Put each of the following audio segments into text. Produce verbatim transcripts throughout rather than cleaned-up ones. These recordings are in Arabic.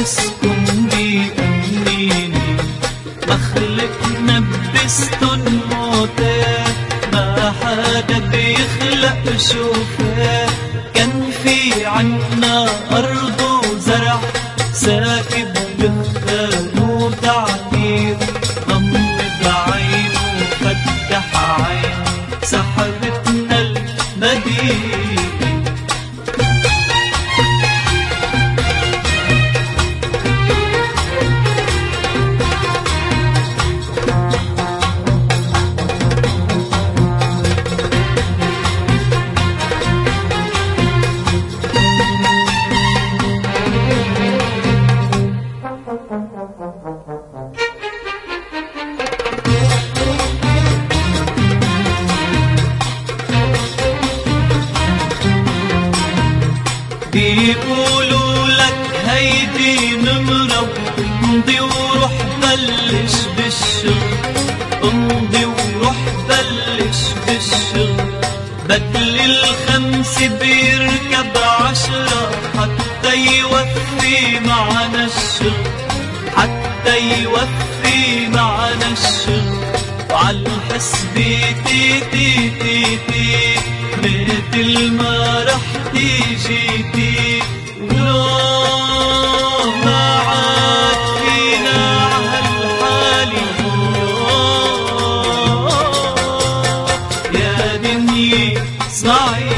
نحبسكن بأمنيني، مخلقنا بستن موتات، ما حدا بيخلق شوفات. كان في عنا أرض وزرع ساكب دخان وتعبير، غمض عينه وفتح عينه سحبتنا المدينة. بيقولوا لك هيدي نمرة، امضي وروح بلش بالشغل، امضي وروح بلش بالشغل. بدل الخمس بيركب عشرة حتى يوفي معنا الشغل، حتى يوفي معنا الشغل. وعالحسبة تي تي تي تي مثل ما رح تيجي تي، ولو ما عاد فينا عهالحالي يا دنيا اسمعي.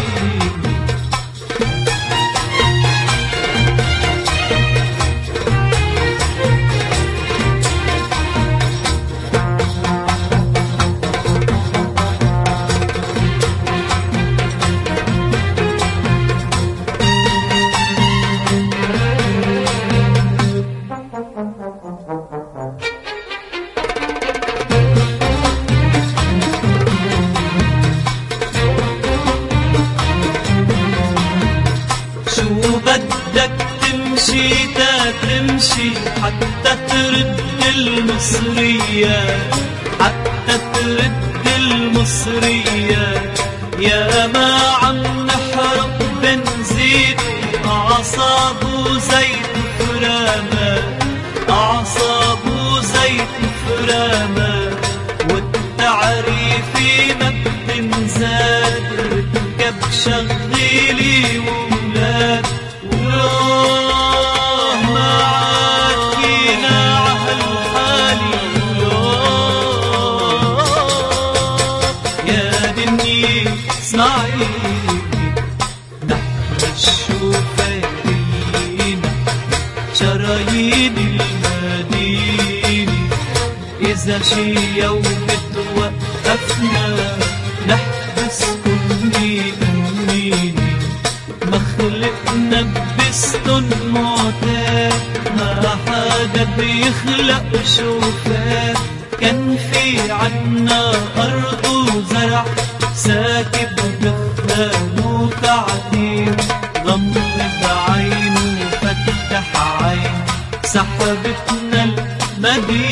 شو بدك تمشي تا تمشي حتى ترد المصريات، حتى ترد المصريات. يا ما عم نحرق بنزين أعصاب وزيت فرامات، أعصاب وزيت فرامات. والتعريفي ما بتنزاد، ركب شغيلي وولاد، ولو ما عاد فينا عهالحالي ولو يا دنيا اسمعي. نحن الشوفاتين شرايين المدينة، إذا شي يوم توقفنا نحبسكن بأمنيني، مخلقنا بستن موتات، ما حدا بيخلق شوفات. كان في عنا أرض وزرع ساكب دخان وتعتير، غمض عينه وفتح عين سحبتنا المدينة.